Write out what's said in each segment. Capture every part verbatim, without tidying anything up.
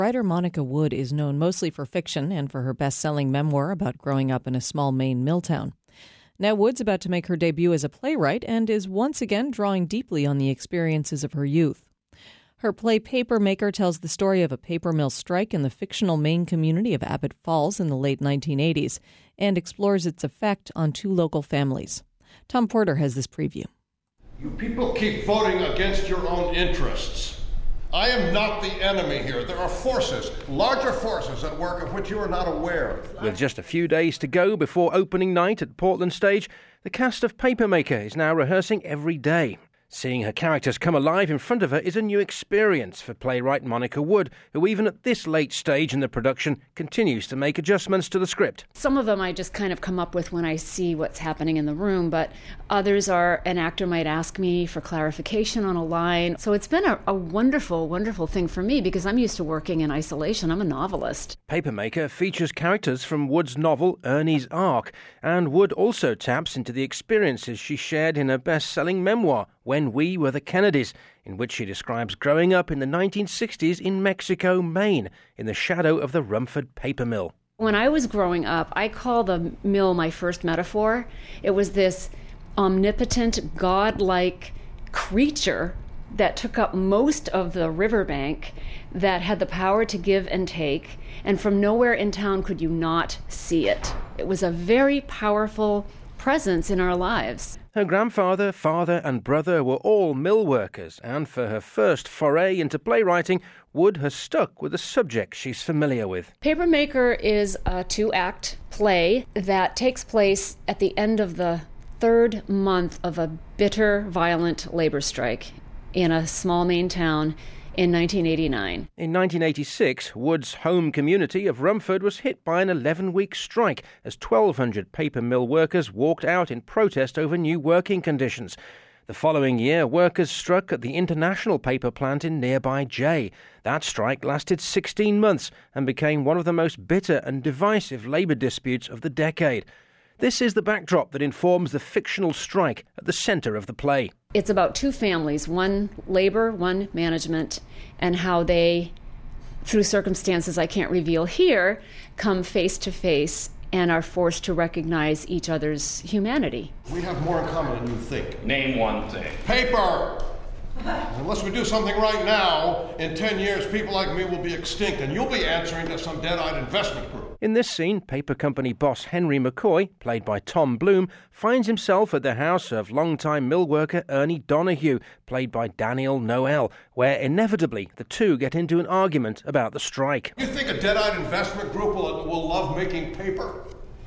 Writer Monica Wood is known mostly for fiction and for her best-selling memoir about growing up in a small Maine mill town. Now Wood's about to make her debut as a playwright and is once again drawing deeply on the experiences of her youth. Her play Papermaker tells the story of a paper mill strike in the fictional Maine community of Abbott Falls in the late nineteen eighties and explores its effect on two local families. Tom Porter has this preview. You people keep voting against your own interests. I am not the enemy here. There are forces, larger forces at work of which you are not aware. With just a few days to go before opening night at Portland Stage, the cast of Papermaker is now rehearsing every day. Seeing her characters come alive in front of her is a new experience for playwright Monica Wood, who even at this late stage in the production continues to make adjustments to the script. Some of them I just kind of come up with when I see what's happening in the room, but others are an actor might ask me for clarification on a line. So it's been a, a wonderful, wonderful thing for me because I'm used to working in isolation. I'm a novelist. Papermaker features characters from Wood's novel Ernie's Ark, and Wood also taps into the experiences she shared in her best-selling memoir, When We Were the Kennedys, in which she describes growing up in the nineteen sixties in Mexico, Maine, in the shadow of the Rumford paper mill. When I was growing up, I call the mill my first metaphor. It was this omnipotent, godlike creature that took up most of the riverbank, that had the power to give and take, and from nowhere in town could you not see it. It was a very powerful presence in our lives. Her grandfather, father and brother were all mill workers, and for her first foray into playwriting, Wood has stuck with a subject she's familiar with. Papermaker is a two-act play that takes place at the end of the third month of a bitter, violent labor strike in a small Maine town in nineteen eighty-nine. In nineteen eighty-six, Wood's home community of Rumford was hit by an eleven-week strike as twelve hundred paper mill workers walked out in protest over new working conditions. The following year, workers struck at the International Paper plant in nearby Jay. That strike lasted sixteen months and became one of the most bitter and divisive labour disputes of the decade. This is the backdrop that informs the fictional strike at the centre of the play. It's about two families, one labor, one management, and how they, through circumstances I can't reveal here, come face to face and are forced to recognize each other's humanity. We have more in common than you think. Name one thing. Paper! Unless we do something right now, in ten years people like me will be extinct and you'll be answering to some dead-eyed investment group. In this scene, paper company boss Henry McCoy, played by Tom Bloom, finds himself at the house of longtime mill worker Ernie Donahue, played by Daniel Noel, where inevitably the two get into an argument about the strike. You think a dead-eyed investment group will, will love making paper?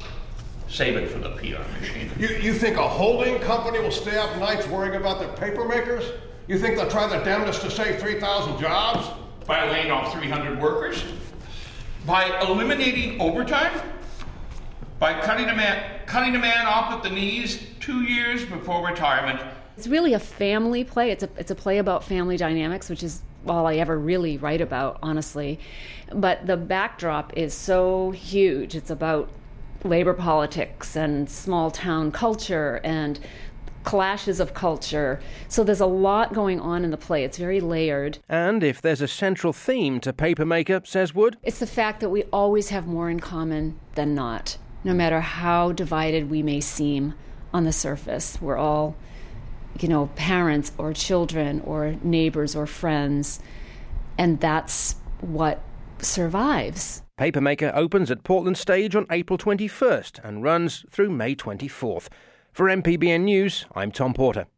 Save it for the P R machine. You, you think a holding company will stay up nights worrying about their paper makers? You think they'll try their damnedest to save three thousand jobs? By laying off three hundred workers? By eliminating overtime? By cutting a man cutting a man off at the knees two years before retirement? It's really a family play. It's a it's a play about family dynamics, which is all I ever really write about, honestly. But the backdrop is so huge. It's about labor politics and small town culture and clashes of culture. So there's a lot going on in the play. It's very layered. And if there's a central theme to Papermaker, says Wood, it's the fact that we always have more in common than not, no matter how divided we may seem on the surface. We're all, you know, parents or children or neighbors or friends, and that's what survives. Papermaker opens at Portland Stage on April twenty-first and runs through May twenty-fourth. For M P B N News, I'm Tom Porter.